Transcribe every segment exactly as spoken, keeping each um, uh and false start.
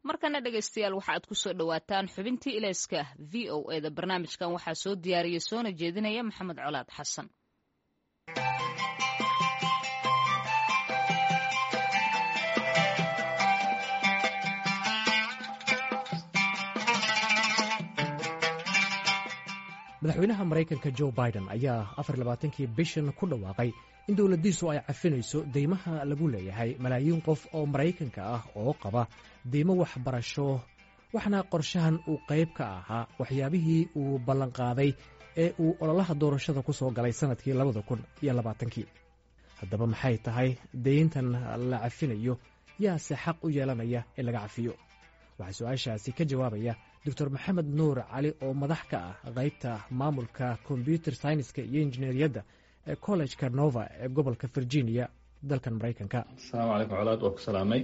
markana dhegaystayaal waxaad ku soo dhawaataan xubintii ilayska v o e da barnaamijkan waxaa soo diyaariyey soona jeedinaya maxamed colaad xasan. madaxweynaha maraykanka jo biden ayaa afar labaatankii bishan ku dhawaaqay in dowladdiisu ay cafinayso deymaha lagu leeyahay malaayiin qof oo maraykanka ah oo qaba deymo waxbarasho, waxna qorshahan uu qayb ka ahaa waxyaabihii uu ballanqaaday ee uu ololaha doorashada ku soo galay sannadkii labada kun iyo labaatankii. haddaba maxay tahay deyntan la cafinayo, yaase xaq u yeelanaya in laga cafiyo? waxaa su-aashaasi ka jawaabaya doctor maxamed nuur cali oo madax ka ah qaybta maamulka kombyuter sayniska iyo injineeriyadda ee kollejka nova ee gobolka virginia dalkan maraykanka. asalaamu calaykum colaad, waa ku salaamay.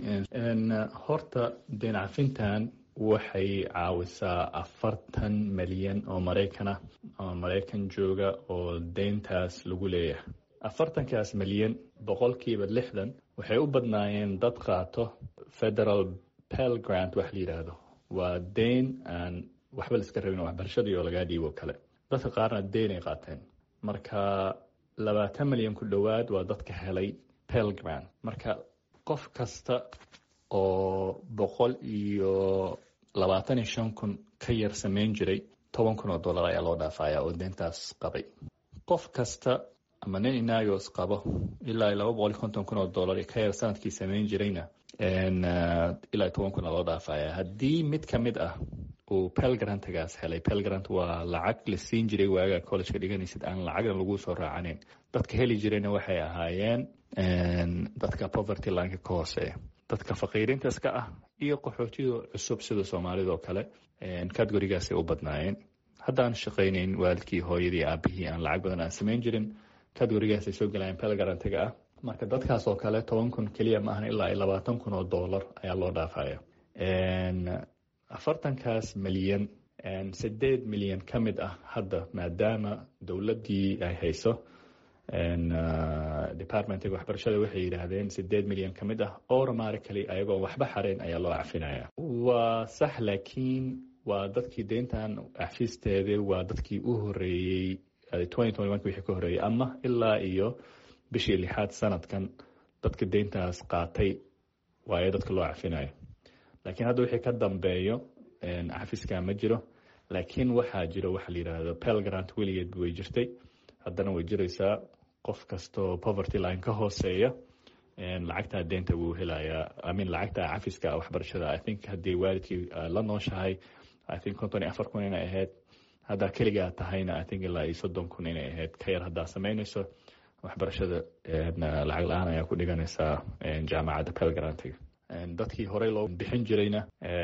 horta deyn cafintan waxay caawisaa afartan milyan oo maraykan ah oo maraykan jooga oo deyntaas lagu leeyahay. afartankaas milyan boqolkiiba lixdan waxay u badnaayeen dad qaato federal pell grant wax la yidhaahdo. waa deyn aan waxba la iska rabin oo waxbarashadii oo lagaa dhiibo kale. dadka qaarna deyn ay qaateen. marka labaatan milyan ku dhowaad waa dadka helay pell grant. marka qof kasta oo boqol iyo labaatan iyo shan kun ka yar samayn jiray toban kun oo dollar ayaa loo dhaafaya oo deyntaas qabay. qof kasta ama nin inaagos qabo ilaa iyo laba boqol iyo konton kun oo dollar ka yar sanadkii samayn jirayna ilaa toban kun loo dhaafaya. haddii mid ka mid ah uu pell grantagaas helay, pell grant waa lacag la siin jiray waaga collegeka dhiganaysid aan lacagna lagu soo raacaneyn. dadka heli jirayna waxay ahaayeen dadka poverty lineka ka hooseeya, dadka faqiirintaas ka ah iyo qaxootida cusub sida soomaalida oo kale. categorigaasay u badnaayeen. haddaan shaqaynayn waalidkii hooyadii aabihii aan lacag badan aan samayn jirin, categorigaasay soo galayeen pell grantiga ah. marka dadkaas oo kale toban kun keliya ma ahan ilaa iyo labaatan kun oo dollar ayaa loo dhaafaya. afartankaas milyan sideed milyan ka mid ah hadda maadaama dowladdii ay hayso departmentiga waxbarashada waxay yidhaahdeen sideed milyan ka mid ah automatically ayagoo waxba xareyn ayaa loo cafinaya. waa sax, laakiin waa dadkii deyntan cafisteeda waa dadkii u horeeyey twenty twenty one wixii ka horeeyey ama ilaa iyo bishii lixaad sanadkan dadka deyntaas qaatay waayo dadka loo cafinayo. laakiin hadda wixii ka dambeeyo cafiska ma jiro. laakiin waxaa jiro waxa la yidhaahdo pell grant. weligeed way jirtay, haddana way jiraysaa. qof kastoo poverty line ka hooseeya lacagtaa deynta wuu helayaa. amin lacagta cafiska waxbarashada i think haddii waalidkii la nooshahay i think konton iyo afar kun inay ahayd. haddaa keligaa tahayna i think ilaa iyo soddon kun inay ahayd. ka yar haddaa samaynayso waxbarashada lacag la-aan ayaa ku dhiganaysaa jaamacadda pell grantiga. dadkii horey loo bixin jirayna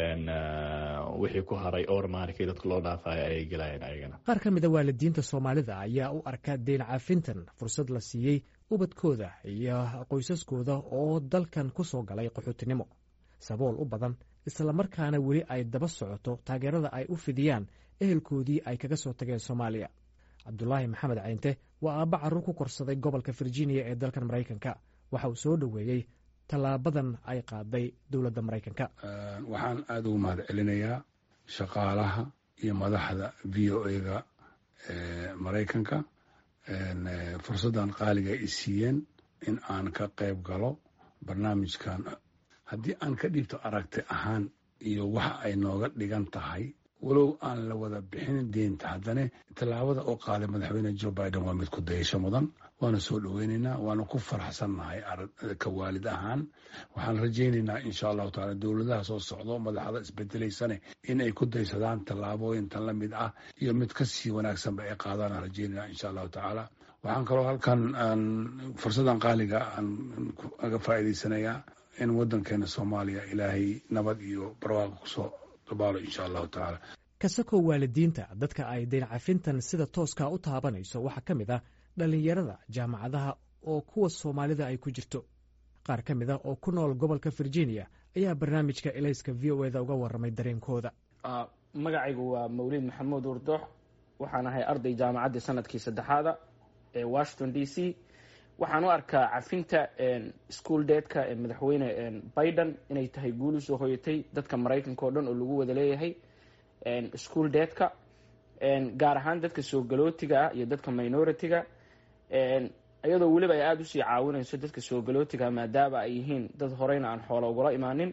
wixii ku haray ormarkii dadka loo dhaafaya ayay gelayeen ayagana. qaar ka mida waalidiinta soomaalida ayaa u arka deyn cafintan fursad la siiyey ubadkooda iyo qoysaskooda oo dalkan ku soo galay qaxootinimo sabool u badan, islamarkaana weli ay daba socoto taageerada ay u fidiyaan ehelkoodii ay kaga soo tageen soomaaliya. cabdulaahi maxamed cayinte waa aabba carruur ku korsaday gobolka virginia ee dalkan maraykanka. waxa uu soo dhoweeyey tallaabadan ay qaaday dowladda maraykanka. waxaan aada ugu mahad celinayaa shaqaalaha iyo madaxda v o e ga maraykanka fursaddan qaaliga ay siiyeen in aan ka qayb galo barnaamijkan. haddii aan ka dhiibto aragti ahaan iyo waxa ay nooga dhigan tahay, walow aan la wada bixinin deynta, haddana tallaabada oo qaaday madaxweyne jo biden waa mid ku dayasho mudan. waana soo dhoweynaynaa, waana ku faraxsannahay ka waalid ahaan. waxaan rajaynaynaa insha allahu taala dowladaha soo socdo madaxda isbedelaysane in ay ku daysadaan tallaabooyintan la mid ah iyo mid kasii wanaagsanba ay qaadaan rajaynayna insha allahu tacaala. waxaan kaloo halkan aan fursadan qaaliga aan aga faa'iidaysanayaa in waddankeena soomaaliya ilaahay nabad iyo barwaaqo kusoo dabaalo insha allahu tacaala. kasakoo waalidiinta dadka ay deyn cafintan sida tooska u taabanayso waxaa ka mid ah dhallinyarada jaamacadaha oo kuwa soomaalida ay ku jirto. qaar ka mid ah oo ku nool gobolka virginia ayaa barnaamijka ilayska v o e da uga warramay dareenkooda. magacaygu waa mawlid maxamuud urdoox. waxaan ahay arday jaamacaddii sanadkii saddexaada ee washington d c. waxaan u arkaa cafinta school deedka madaxweyne biden inay tahay guul usoo hoyatay dadka maraykanka oo dhan oo lagu wada leeyahay school deedka gaar ahaan dadka soo galootiga ah iyo dadka minority-ga iyadoo weliba ay aada usii caawinayso dadka soo galootiga maadaama ay yihiin dad horeyna aan xoolo ugula imaanin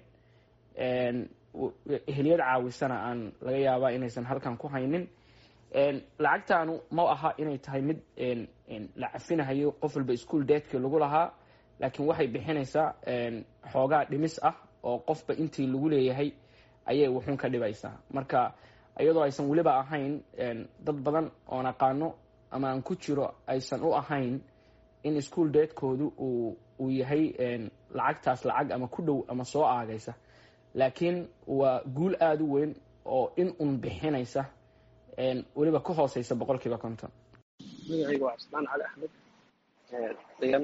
ehliyad caawisana aan laga yaabaa inaysan halkan ku haynin lacagtaanu ma aha inay tahay mid la cafinahayo qof walba school deedkii lagu lahaa laakiin waxay bixinaysaa xoogaa dhimis ah oo qofba intii lagu leeyahay ayay wuxuun ka dhibaysaa marka iyadoo aysan weliba ahayn dad badan oon aqaano ama aan ku jiro aysan u ahayn in school deedkoodu uu uu yahay lacagtaas lacag ama ku dhow ama soo aagaysa laakiin waa guul aada u weyn oo in un bixinaysa weliba ka hooseysa boqol kiiba konton. magacayga waa cabdismaan cali axmed degan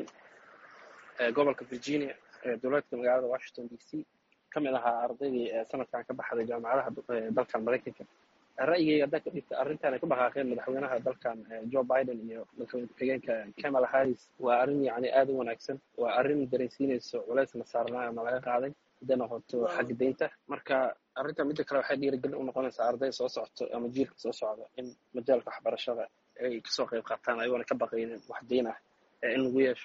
gobolka virginia dowladka magaalada washington d c ka mid ahaa ardaydii sanadkan ka baxday jaamacadaha dalkan maraykanka. ra'yigayga haddaa ka dhigta arrintan ay ku dhaqaaqeen madaxweynaha dalkan joe biden iyo madaxweyne ku-xigeenka kamala harris waa arrin yacni aada u wanaagsan waa arrin dareensiinayso culeysna saarnaa ama laga qaaday haddana hoto xagga deynta marka arrinta midda kale waxay dhiirigelin u noqonaysaa arday soo socoto ama jiilka soo socda in majaalka waxbarashada ay kasoo qayb qaataan ayagoona ka baqaynin wax deyn ah in lagu yeesho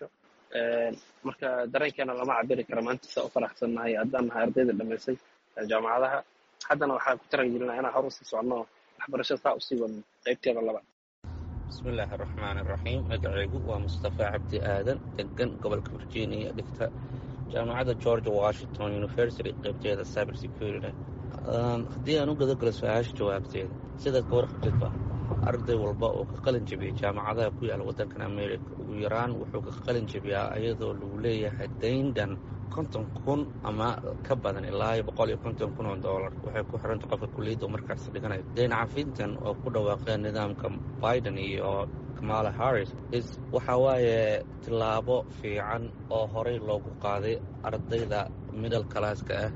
marka dareenkeena lama cabiri kara maanta saa u faraxsannahay haddaan nahay ardayda dhamaysay jaamacadaha haddana waxaan ku taragelinaa inaan hor usii soconno waxbarashada saa usii wadno qaybteeda laba. bismi illaahi araxmaan araxiim magacaygu waa mustafa cabdi aadan degan gobolka virginia dhigta jaamacadda georgia washington university qaybteeda cyber security. haddii aan u gadagalo su-aasha jawaabteeda sidaad ka warqabtidba arday walba oo ka qalin jebiyay jaamacadaha ku yaala waddankan america ugu yaraan wuxuu ka qalin jebiyaa iyadoo lagu leeyahay dayndan konton kun ama ka badan ilaa iyo boqol iyo konton kun oo dollar waxay ku xiranta qofka kulliyadda markaas dhiganayo. dayn cafintan oo ku dhawaaqeen nidaamka biden iyo kamala harris is waxa waaye tillaabo fiican oo horey loogu qaaday ardayda middle classka ah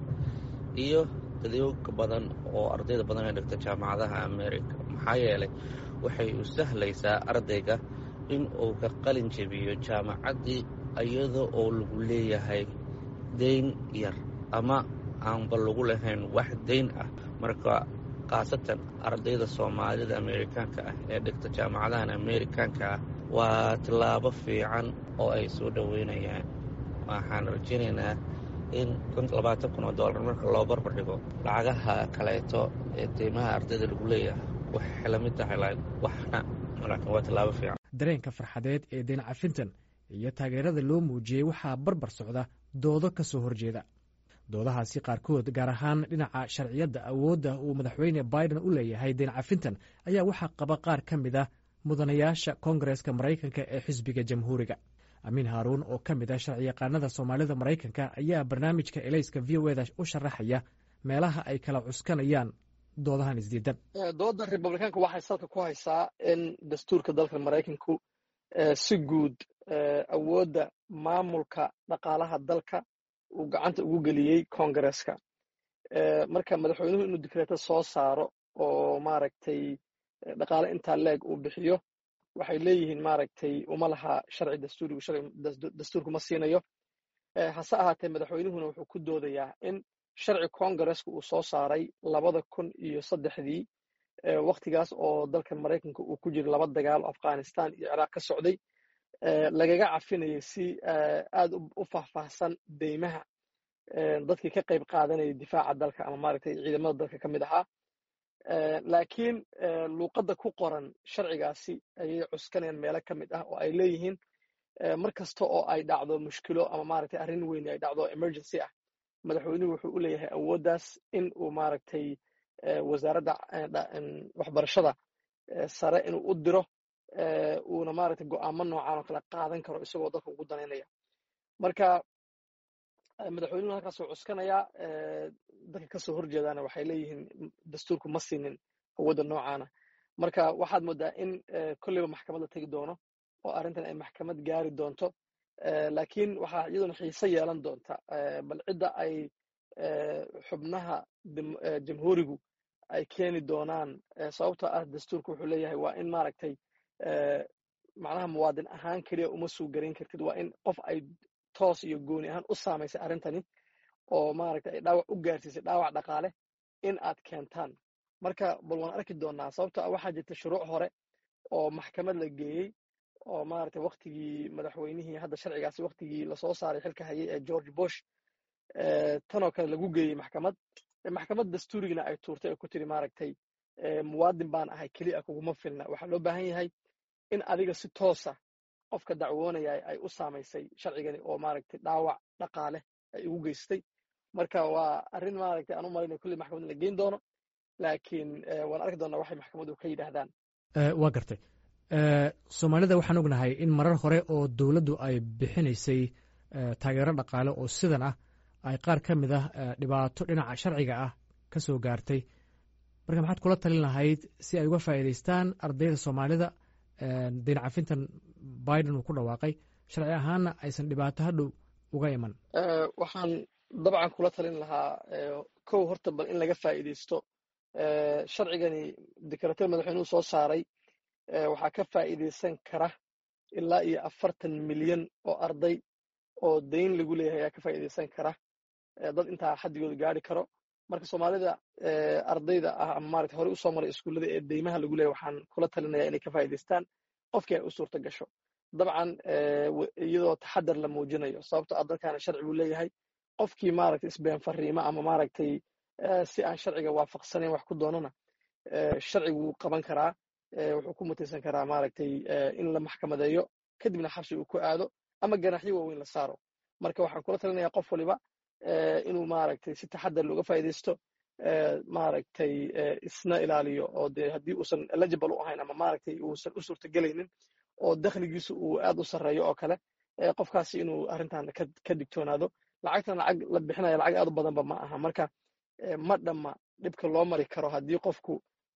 iyo dadyoga badan oo ardayda badan ee dhigta jaamacadaha america maxaa yeelay waxay u sahlaysaa ardayga in uu ka qalin jebiyo jaamacaddii iyada oo lagu leeyahay dayn yar ama aanba lagu lahayn wax dayn ah. marka khaasatan ardayda soomaalida amerikaanka ah ee dhigta jaamacadahan amerikaanka ah waa tillaabo fiican oo ay soo dhoweynayaan. waxaan rajaynaynaa in labaatan kun oo dollar marka loo barbar dhigo lacagaha kaleeto ee deymaha ardayda lagu leeyahay waxay la mid tahay waxna laakiin waa tillaabo fiican. dareenka farxadeed ee dayn cafintan iyo taageerada loo muujiyey waxaa barbar socda doodo ka soo horjeeda. doodahaasi qaarkood gaar ahaan dhinaca sharciyadda awoodda uu madaxweyne biden u leeyahay dayn cafintan ayaa waxaa qaba qaar ka mid ah mudanayaasha koongareeska maraykanka ee xisbiga jamhuuriga. amiin haaruun oo ka mid ah sharciyaqaanada soomaalida maraykanka ayaa barnaamijka elayska v o eda u sharaxaya meelaha ay kala cuskanayaan doodahan isdiidan. dooda republikaanka waxay salka ku haysaa in dastuurka dalka maraykanku si guud awoodda maamulka dhaqaalaha dalka uu gacanta ugu geliyey koongareeska. marka madaxweynuhu inuu dikreeto soo saaro oo maaragtay dhaqaale intaa leeg uu bixiyo waxay leeyihiin maaragtay uma laha sharci dastuurigu sharci dastuurku ma siinayo. hase ahaatee madaxweynuhuna wuxuu ku doodayaa in sharci koongareeska uu soo saaray labada kun iyo saddexdii waktigaas oo dalka maraykanka uu ku jiro laba dagaal afghanistan iyo ciraaq ka socday lagaga cafinayay si aad u faahfaahsan deymaha dadkii ka qayb qaadanayay difaaca dalka ama maaragtay ciidamada dalka ka mid ahaa. laakiin luuqadda ku qoran sharcigaasi ayay cuskanayaan meelo ka mid ah oo ay leeyihiin mar kasta oo ay dhacdo mushkilo ama maaragtay arrin weyn ay dhacdo emergency ah madaxweynuhu wuxuu u leeyahay awooddaas in uu maaragtay wasaaradda waxbarashada sare inuu u diro uuna maaragtay go'aamo noocan oo kale qaadan karo isagoo dadka ugu danaynaya. marka madaxweynuhu halkaasuu cuskanayaa dadka kasoo horjeedaana waxay leeyihiin dastuurku ma siinin awoodda noocaana. marka waxaad moodaa in kolleyba maxkamad la tegi doono oo arrintan ay maxkamad gaari doonto laakiin waxaa iyadoona xiise yeelan doonta bal cidda ay xubnaha jamhuurigu ay keeni doonaan sababtoo ah dastuurku wuxuu leeyahay waa in maaragtay macnaha muwaadin ahaan keliya uma suu garayn kartid waa in qof ay toos iyo gooni ahaan u saamaysay arrintani oo maaragtay ay dhaawac u gaarsiisay dhaawac dhaqaale in aad keentaan marka bal waan arki doonaa sababto ah waxaa jirta shuruuc hore oo maxkamad la geeyey oo maaragtay waktigii madaxweynihii hadda sharcigaasi waktigii lasoo saaray xilka hayay ee george bush tanoo kale lagu geeyey maxkamad maxkamad dastuurigina ay tuurtay oo ku tiri maaragtay muwaadin baan ahay keliya kuguma filna waxaa loo baahan yahay in adiga si toosa qofka dacwoonaya ay u saamaysay sharcigani oo maaragtay dhaawac dhaqaale ay ugu geystay marka waa arrin maaragtay aan u malaynayo kulli maxkamad la geyn doono laakiin waan arki doonaa waxay maxkamaddu ka yidhaahdaan waa gartay soomaalida waxaan ognahay in marar hore oo dowladdu ay bixinaysay taageero dhaqaale oo sidan ah ay qaar ka mid ah dhibaato dhinaca sharciga ah ka soo gaartay marka maxaad kula talin lahayd si ay uga faa'iidaystaan ardayda soomaalida dayn cafintan biden uu ku dhawaaqay sharci ahaanna aysan dhibaato hadhow uga iman waxaan dabcan kula talin lahaa kow horta bal in laga faa'iidaysto sharcigani dekreetada madaxweynuhu soo saaray waxaa ka faa'iidaysan kara ilaa iyo afartan milyan oo arday oo dayn lagu leeyahay ayaa ka faa'iidaysan kara dad intaa xaddigooda gaari karo marka soomaalida ardayda ah ama maaragtay horey usoo maray iskuullada ee deymaha lagu leeyahay waxaan kula talinayaa inay ka faa'iidaystaan qofkii ay u suurta gasho dabcan iyadoo taxadar la muujinayo sababto ah dalkaana sharci buu leeyahay qofkii maaragtay isbeen fariimo ama maaragtay si aan sharciga waafaqsanayn wax ku doonana sharcigu wuu qaban karaa wuxuu ku mutaysan karaa maaragtay in la maxkamadeeyo kadibna xabsi uu ku aado ama ganaxyo waaweyn la saaro marka waxaan kula talinayaa qof waliba inuu maaragtay si taxadar looga faa'iidaysto maaragtay isna ilaaliyo oo dee haddii uusan eligible u ahayn ama maaragtay uusan u suurtagelaynin oo dakhligiisu uu aad u sarreeyo oo kale qofkaasi inuu arrintan ka digtoonaado lacagtan lacag la bixinaya lacag aad u badanba ma aha marka ma dhamma dhibka loo mari karo haddii qofku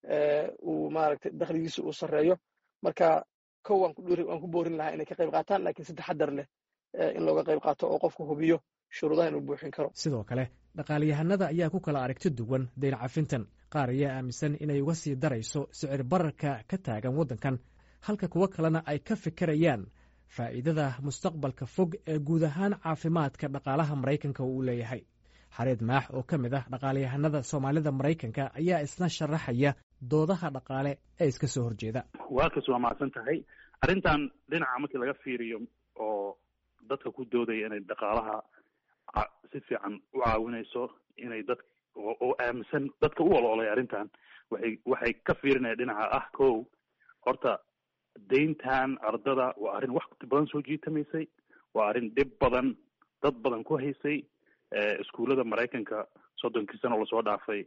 uu maaragtay dakhligiisu uu sarreeyo marka kow waan ku boorin lahaa inay ka qayb qaataan laakiin si taxadar leh in looga qayb qaato oo qofku hubiyo shuruudaha inuu buuxin karo sidoo kale dhaqaaliyahanada ayaa ku kala aragti duwan dayn cafintan qaar ayaa aaminsan inay uga sii darayso sicir bararka ka taagan waddankan halka kuwo kalena ay ka fikirayaan faa'iidada mustaqbalka fog ee guud ahaan caafimaadka dhaqaalaha maraykanka uu leeyahay xareed maax oo ka mid ah dhaqaaliyahanada soomaalida maraykanka ayaa isna sharaxaya doodaha dhaqaale ee iska soo horjeeda waakas waa mahadsan tahay arrintan dhinaca markii laga fiiriyo oo dadka ku doodaya inay dhaqaalaha si fiican u caawinayso inay dad oo aaminsan dadka u oloolay arrintan waxay waxay ka fiirinaya dhinaca ah kow horta dayntan ardada waa arrin waqti badan soo jiitamaysay waa arrin dhib badan dad badan ku haysay iskuullada maraykanka soddonkii sano lasoo dhaafay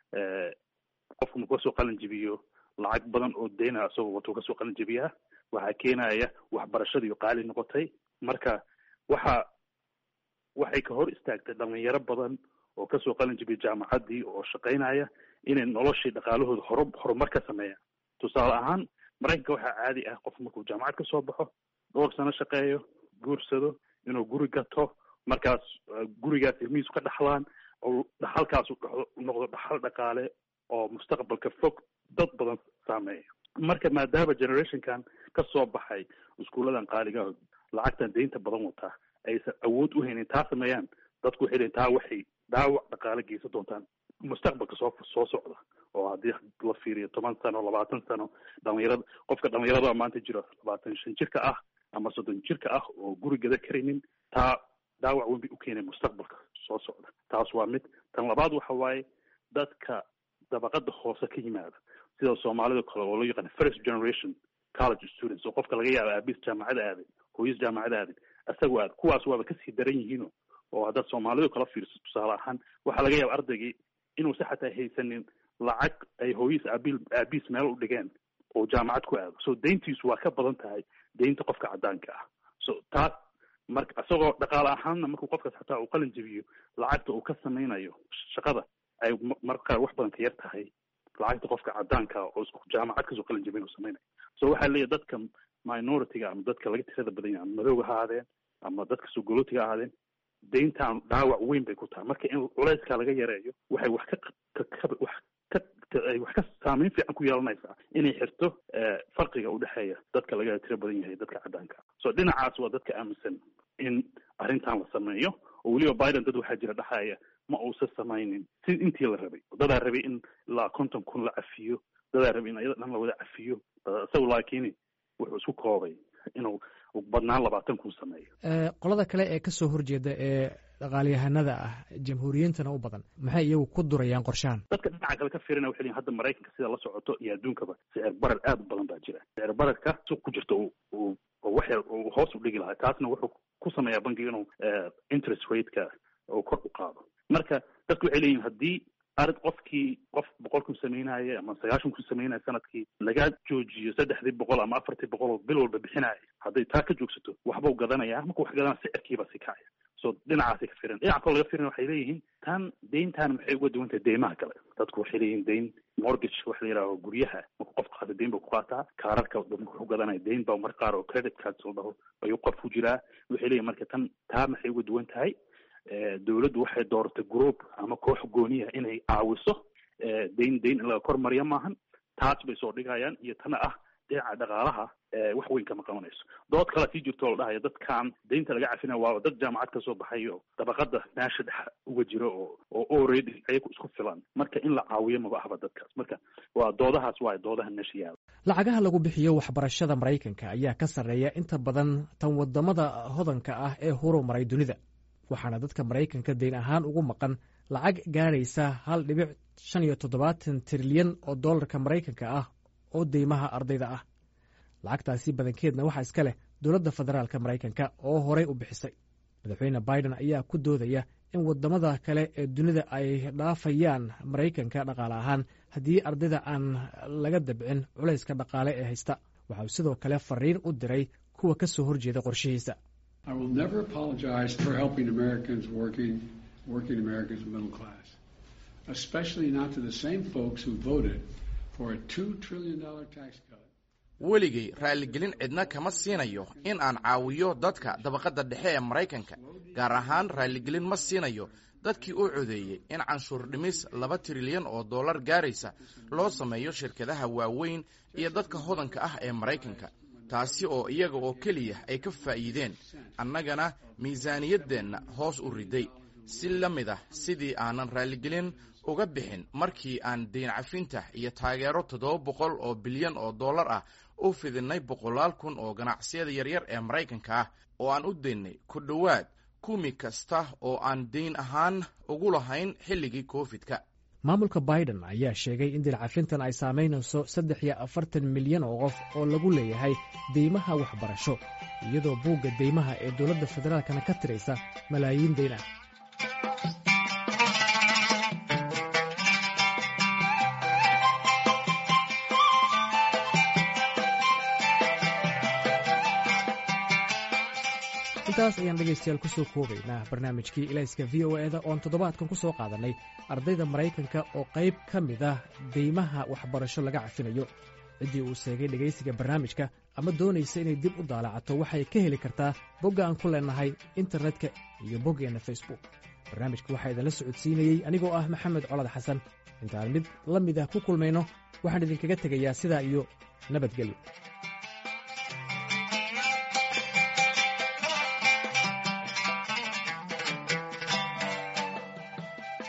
qofku markuu kasoo qalin jebiyo lacag badan oo dayna isagoo watuu kasoo qalin jebiyaa waxaa keenaya waxbarashadiiyo qaali noqotay marka waxa waxay ka hor istaagtay dhalinyaro badan oo kasoo qalin jebiya jaamacaddii oo shaqaynaya inay noloshii dhaqaalahooda hor horumar ka sameeyaan tusaale ahaan maraykanka waxaa caadi ah qof markuu jaamacad kasoo baxo dhowr sano shaqeeyo guursado inuu guri gato markaas gurigaas ilmihiisu ka dhaxlaan oo dhaxalkaasu noqdo dhaxal dhaqaale oo mustaqbalka fog dad badan saameeya marka maadaama generationkan ka soo baxay iskuulladan qaaliga lacagtan daynta badan wataa aysan awood u haynin taa sameeyaan dadku waxay leeyiin taa waxay dhaawac dhaqaale geysan doontaan mustaqbalka soo soo socda oo haddii la fiiriyo toban sano labaatan sano dhalinyarada qofka dhalinyarada maanta jiro labaatan shan jirka ah ama soddon jirka ah oo guri gada karaynin taa dhaawac weyn bay u keenay mustaqbalka soo socda taas waa mid tan labaad waxa waaye dadka dabaqada hoose ka yimaada sida soomaalida kale oo loo yaqaan first generation college students oo qofka laga yaaba aabiis jaamacada aaday hooyis jaamacada aaday isagoo aad kuwaas waaba kasii daran yihiino oo haddaad soomaalidu kala fiirso tusaale ahaan waxaa laga yaaba ardaygii inuusa xataa haysanin lacag ay hooyis aabil aabiis meel u dhigeen oo jaamacad ku aado so dayntiisu waa ka badan tahay daynta qofka caddaanka ah so taas marka isagoo dhaqaale ahaanna markuu qofkaas xataa uu qalin jebiyo lacagta uu ka samaynayo shaqada ay marka qaar wax badan ka yar tahay lacagta qofka caddaanka oo isku jaamacad kasoo qalin jebin uu samaynayo so waxaa leeyahay dadka minority-ga ama dadka laga tirada badan yahay ama madowga ha ahaadeen ama dadka sogolootiga ha ahaadeen dayntan dhaawac weyn bay ku tahay marka in culeyskaa laga yareeyo waxay wax ka wax ka ay wax ka saameyn fiican ku yeelanaysaa inay xirto farqiga udhexeeya dadka laga tiro badan yahay dadka caddaanka so dhinacaas waa dadka aaminsan in arrintan la sameeyo oo weliba biden dad waxaa jira dhexaaya ma uusan samaynin si intii la rabay dadaa rabay in ilaa konton kun la cafiyo dadaa rabay in ayada dhan la wada cafiyo isagu laakiin wuxuu isku koobay inuu badnaan labaatan kun sameeyo qolada kale ee kasoo horjeeda ee dhaqaalyahanada ah jamhuuriyintana u badan maxay iyagu ku durayaan qorshahan dadka dhinaca kale ka fiirina waxay leeyihin hadda maraykanka sida la socoto iyo adduunkaba sicir barar aad u badan baa jira sicir bararka suuq ku jirta oo wax yar uu hoos u dhigi lahaa taasna wuxuu ku sameeyaa bankiga inuu interest rateka uu kor u qaado marka dadku waxay leeyihin haddii arid qofkii qof boqol kun samaynaya ama sagaashan kun samaynaya sanadkii laga joojiyo saddexdii boqol ama afartii boqol oo bil walba bixinaya hadday taa ka joogsato waxbau gadanaya markuu wax gadana sicirkiiba si kacaya so dhinacaasay ka firin dhinaca kaloo laga firin waxay leeyihiin tan deyntan maxay uga duwan tahay deymaha kale dadku waxay leeyihiin deyn mortgage waxa la yidhaaho guryaha markuu qof qaata deyn ba ku qaataa kaararka wuxuu gadanaya deyn ba mar qaar oo credit cards la dhaho ayuu qof ku jiraa waxay leeyihin marka tan taa maxay uga duwan tahay dawladdu waxay dooratay group ama koox gooniya inay caawiso deyn deyn in laga kor mariyo maahan taas bay soo dhigayaan iyo tana ah dhinaca dhaqaalaha wax weyn kama qabanayso dood kala sii jirto oo la dhahayo dadkan deynta laga cafina waa dad jaamacad ka soo baxay oo dabaqada meesha dhex uga jiro oo oo already ayagu isku filan marka in la caawiyo maba ahba dadkaas marka waa doodahaas waa doodaha meesha yaala lacagaha lagu bixiyo waxbarashada maraykanka ayaa ka sarreeya inta badan tan wadamada hodanka ah ee horumaray dunida waxaana dadka maraykanka deyn ahaan ugu maqan lacag gaaraysa hal dhibic shan iyo toddobaatan trilyan oo dollarka maraykanka ah oo deymaha ardayda ah lacagtaasi badankeedna waxaa iska leh dowladda federaalka maraykanka oo horey u bixisay madaxweyne biden ayaa ku doodaya in wadamada kale ee dunida ay dhaafayaan maraykanka dhaqaale ahaan haddii ardayda aan laga dabcin culayska dhaqaale ee haysta waxauu sidoo kale fariin u diray kuwa ka soo horjeeda qorshihiisa I will never apologize for helping Americans working, working Americans middle class, especially not to the same folks who voted for a two trillion dollar tax cut. weligay raaligelin cidna kama siinayo in aan caawiyo dadka dabaqadda dhexe ee maraykanka gaar ahaan raaligelin ma siinayo dadkii u codeeyey in canshuur dhimis laba trilyan oo dollar gaaraysa loo sameeyo shirkadaha waaweyn iyo dadka hodanka ah ee maraykanka taasi oo iyaga oo keliya ay ka faa'iideen annagana miisaaniyaddeenna hoos u riday si la mid ah sidii aanan raaligelin uga bixin markii aan deyn cafinta iyo taageero toddoba boqol oo bilyan oo dollar ah u fidinay boqolaal kun oo ganacsiyada yaryar ee maraykanka ah oo aan u deynay ku dhowaad kumi kasta oo aan deyn ahaan ugu lahayn xilligii koofidka maamulka biden ayaa sheegay in deyn cafintan ay saamaynayso saddex iyo afartan milyan oo qof oo lagu leeyahay deymaha waxbarasho iyadoo buugga deymaha ee dowladda federaalkana ka tiraysa malaayiin deyn ah intaas ayaan dhegaystayaal ku soo koobaynaa barnaamijkii ilayska v o eda oon toddobaadkan ku soo qaadannay ardayda maraykanka oo qayb ka mid ah deymaha waxbarasho laga cafinayo ciddii uu sheegay dhegaysiga barnaamijka ama doonaysa inay dib u daalacato waxay ka heli kartaa bogga aan ku leenahay internetka iyo boggeenna facebook barnaamijka waxaa idinla socodsiinayey anigoo ah maxamed colad xasan intaan mid la mid ah ku kulmayno waxaan idinkaga tegayaa sidaa iyo nabadgelyo